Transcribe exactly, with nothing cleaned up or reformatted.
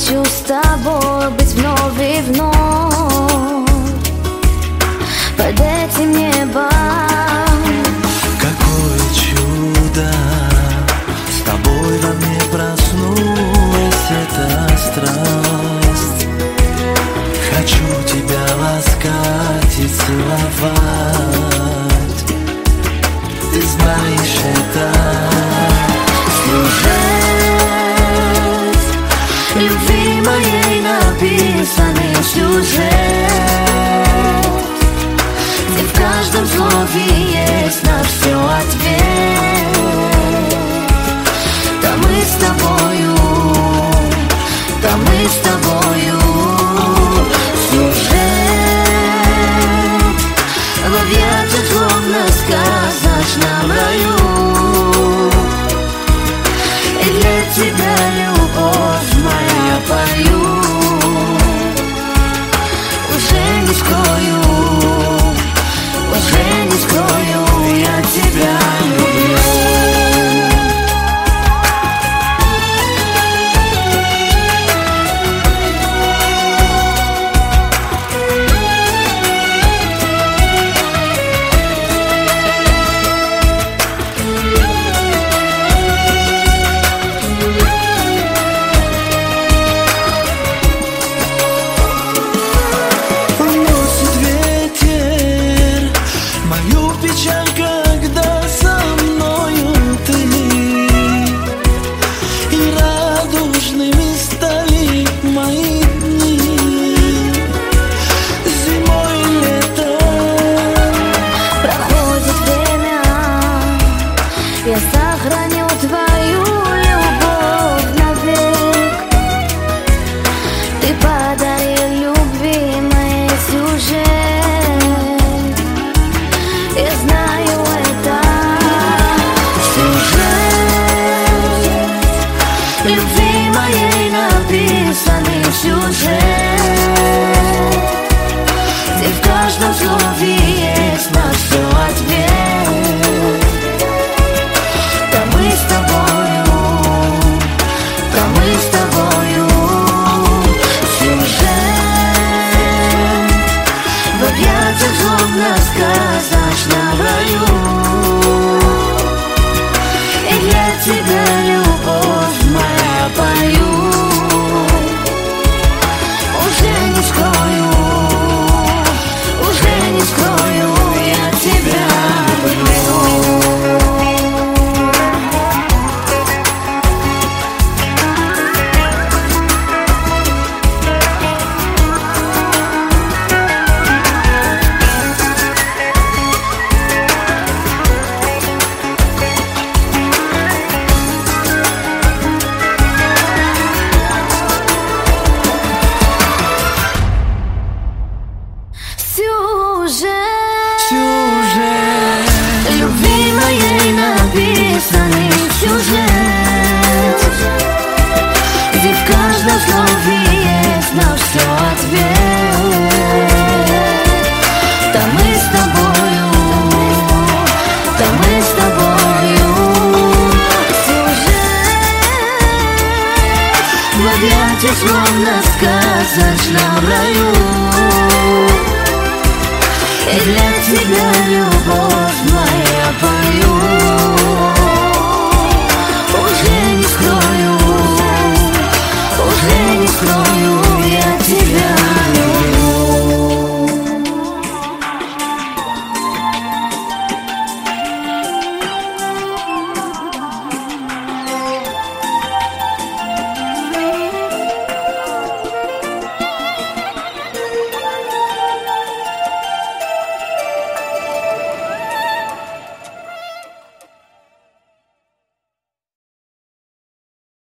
хочу с тобой быть вновь и вновь под этим небом. Какое чудо, с тобой во мне проснулась эта страсть. Хочу тебя ласкать и целовать. Ты знаешь это. Сюжет любви моей написанный сюжет, где в каждом слове есть на все ответ. Да мы с тобою, да мы с тобою. Сюжет в объятиях словно сказочном раю. И для тебя, любовь моя, пою. Уже не скрою, уже не скрою, я тебя люблю. Когда со мною ты, и радужными стали мои дни. Зимой и летом проходит время, я сохраню твою любовь навек. Ты подарил любви моей сюжет. Я знаю это. Сюжет любви моей написанный сюжет, где в каждом слове есть на все ответ. Да мы с тобою, да мы с тобою. Сюжет в объятиях словно сказочном раю. И для тебя, любовь моя, пою. Уже не скрою, уже не скрою, я тебя люблю. Сюжет любви моей написанный сюжет, где в каждом слове есть на все ответ. Да мы с тобою, да мы с тобою. Сюжет в объятиях словно сказочном раю. И для тебя, любовь